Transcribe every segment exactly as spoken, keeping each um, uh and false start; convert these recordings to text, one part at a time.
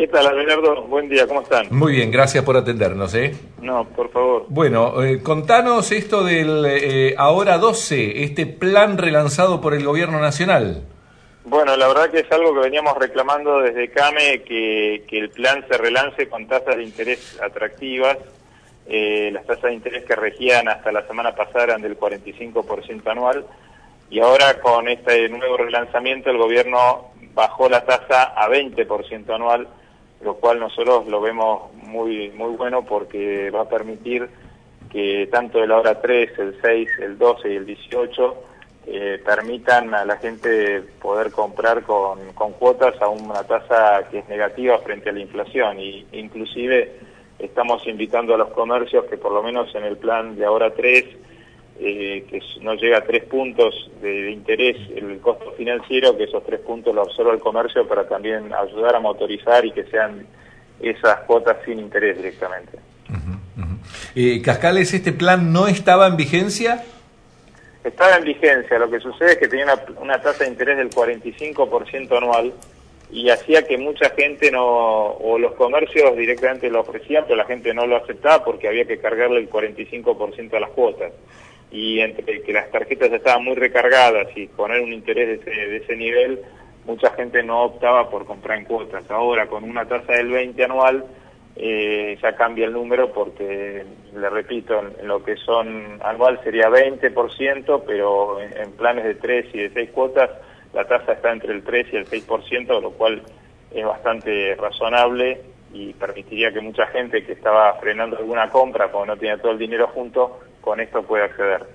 ¿Qué tal, Abelardo? Buen día, ¿cómo están? Muy bien, gracias por atendernos, ¿eh? No, por favor. Bueno, eh, contanos esto del eh, Ahora doce, este plan relanzado por el Gobierno Nacional. Bueno, la verdad que es algo que veníamos reclamando desde CAME, que, que el plan se relance con tasas de interés atractivas. Eh, las tasas de interés que regían hasta la semana pasada eran del cuarenta y cinco por ciento anual, y ahora con este nuevo relanzamiento el gobierno bajó la tasa a veinte por ciento anual, lo cual nosotros lo vemos muy muy bueno porque va a permitir que tanto el Ahora tres, el seis, el doce y el dieciocho eh, permitan a la gente poder comprar con, con cuotas a una tasa que es negativa frente a la inflación, y inclusive estamos invitando a los comercios que por lo menos en el plan de Ahora tres, eh, que no llega a tres puntos de, de interés el costo financiero, que esos tres puntos lo absorba el comercio para también ayudar a motorizar y que sean esas cuotas sin interés directamente. Uh-huh, uh-huh. Eh, Cascales, ¿este plan no estaba en vigencia? Estaba en vigencia, lo que sucede es que tenía una, una tasa de interés del cuarenta y cinco por ciento anual, y hacía que mucha gente no, o los comercios directamente lo ofrecían, pero la gente no lo aceptaba porque había que cargarle el cuarenta y cinco por ciento a las cuotas. Y entre que las tarjetas estaban muy recargadas y poner un interés de ese, de ese nivel, mucha gente no optaba por comprar en cuotas. Ahora, con una tasa del veinte anual, eh, ya cambia el número porque, le repito, en, en lo que son anual sería veinte por ciento, pero en, en planes de tres y de seis cuotas, la tasa está entre el tres y el seis por ciento, lo cual es bastante razonable y permitiría que mucha gente que estaba frenando alguna compra porque no tenía todo el dinero junto, con esto puede acceder.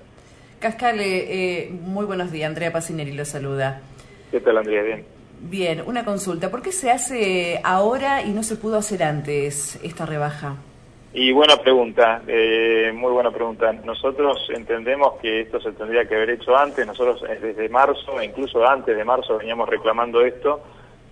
Cascale, eh, muy buenos días. Andrea Pacineri lo saluda. ¿Qué tal, Andrea? Bien. Bien, una consulta. ¿Por qué se hace ahora y no se pudo hacer antes esta rebaja? Y buena pregunta, eh, muy buena pregunta. Nosotros entendemos que esto se tendría que haber hecho antes. Nosotros desde marzo, incluso antes de marzo, veníamos reclamando esto,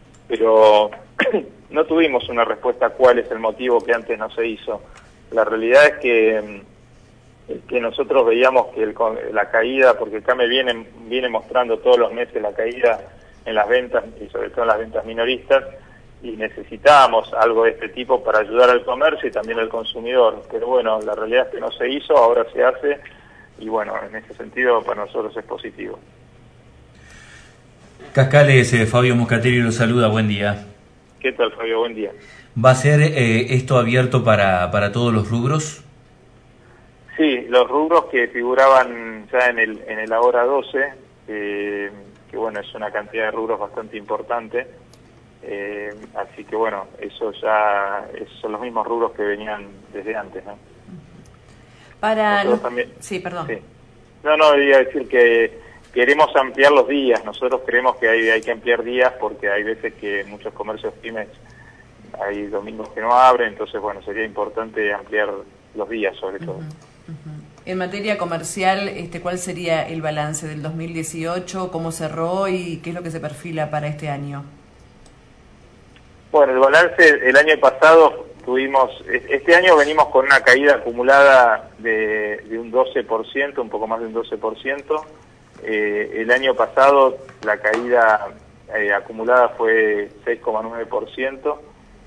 pero no tuvimos una respuesta cuál es el motivo que antes no se hizo. La realidad es que, que nosotros veíamos que el, la caída, porque el CAME viene, viene mostrando todos los meses la caída en las ventas y sobre todo en las ventas minoristas, y necesitábamos algo de este tipo para ayudar al comercio y también al consumidor. Pero bueno, la realidad es que no se hizo, ahora se hace, y bueno, en ese sentido para nosotros es positivo. Cascales, eh, Fabio Moscatelli lo saluda, buen día. ¿Qué tal, Fabio? Buen día. ¿Va a ser eh, esto abierto para, para todos los rubros? Sí, los rubros que figuraban ya en el, en el Ahora doce, eh, que bueno, es una cantidad de rubros bastante importante. Eh, así que bueno, eso ya es, son los mismos rubros que venían desde antes, ¿no? Para los... también, sí, perdón. Sí. No, no, iba a decir que queremos ampliar los días. Nosotros creemos que hay, hay que ampliar días porque hay veces que muchos comercios pymes hay domingos que no abren, entonces bueno, sería importante ampliar los días sobre todo. Uh-huh, uh-huh. En materia comercial, este, ¿cuál sería el balance del dos mil dieciocho? ¿Cómo cerró y qué es lo que se perfila para este año? Bueno, el balance el año pasado tuvimos, este año venimos con una caída acumulada de, de un doce por ciento, un poco más de un doce por ciento. Eh, el año pasado la caída eh, acumulada fue seis coma nueve por ciento.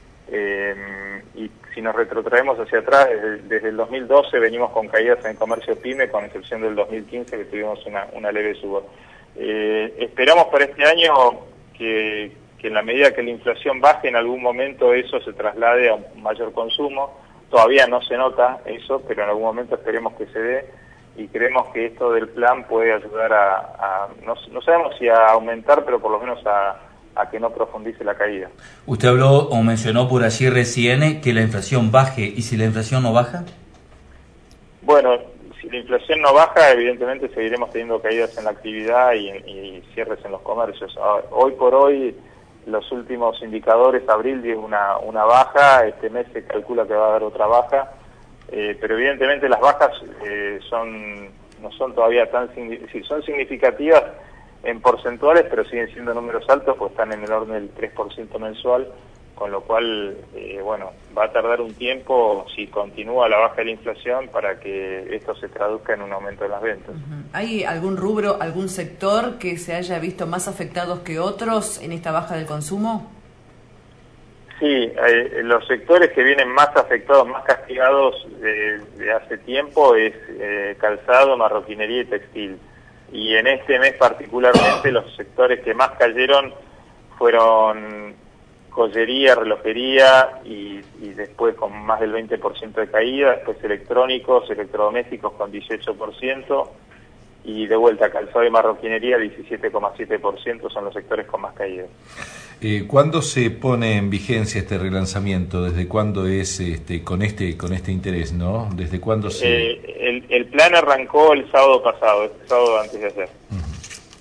Eh, y si nos retrotraemos hacia atrás, desde, desde el dos mil doce venimos con caídas en el comercio pyme, con excepción del dos mil quince que tuvimos una, una leve suba. Eh, esperamos para este año que, que en la medida que la inflación baje, en algún momento eso se traslade a un mayor consumo. Todavía no se nota eso, pero en algún momento esperemos que se dé, y creemos que esto del plan puede ayudar a, a no, no sabemos si a aumentar, pero por lo menos a a que no profundice la caída. Usted habló o mencionó por allí recién que la inflación baje, ¿y si la inflación no baja? Bueno, si la inflación no baja, evidentemente seguiremos teniendo caídas en la actividad y, y cierres en los comercios. Hoy por hoy, los últimos indicadores, abril dio una, una baja, este mes se calcula que va a haber otra baja, eh, pero evidentemente las bajas eh, son no son todavía tan sí, son significativas en porcentuales, pero siguen siendo números altos, pues están en el orden del tres por ciento mensual, con lo cual, eh, bueno, va a tardar un tiempo, si continúa la baja de la inflación, para que esto se traduzca en un aumento de las ventas. Uh-huh. ¿Hay algún rubro, algún sector que se haya visto más afectados que otros en esta baja del consumo? Sí, eh, los sectores que vienen más afectados, más castigados de, de hace tiempo es eh, calzado, marroquinería y textil. Y en este mes particularmente los sectores que más cayeron fueron joyería, relojería y, y después con más del veinte por ciento de caída, después electrónicos, electrodomésticos con dieciocho por ciento y de vuelta calzado y marroquinería diecisiete coma siete por ciento son los sectores con más caída. Eh, ¿Cuándo se pone en vigencia este relanzamiento? ¿Desde cuándo es este con este con este interés, no? ¿Desde cuándo se...? Eh, el, el plan arrancó el sábado pasado, este sábado antes de ayer. Uh-huh.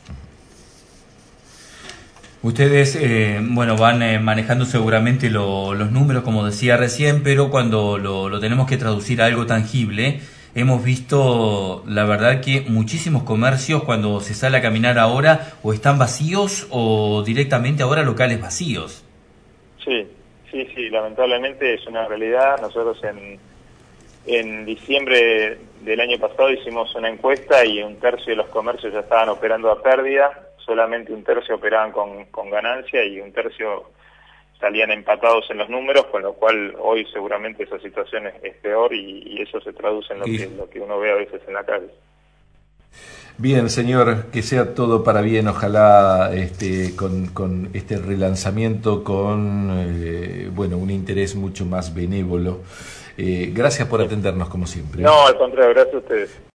Ustedes, eh, bueno, van eh, manejando seguramente lo, los números, como decía recién, pero cuando lo, lo tenemos que traducir a algo tangible, hemos visto, la verdad, que muchísimos comercios cuando se sale a caminar ahora o están vacíos o directamente ahora locales vacíos. Sí, sí, sí, lamentablemente es una realidad. Nosotros en, en diciembre del año pasado hicimos una encuesta y un tercio de los comercios ya estaban operando a pérdida. Solamente un tercio operaban con, con ganancia y un tercio salían empatados en los números, con lo cual hoy seguramente esa situación es, es peor y, y eso se traduce en lo, y... que, lo que uno ve a veces en la calle. Bien, señor, que sea todo para bien, ojalá este, con, con este relanzamiento con eh, bueno, un interés mucho más benévolo. Eh, gracias por atendernos como siempre. No, al contrario, gracias a ustedes.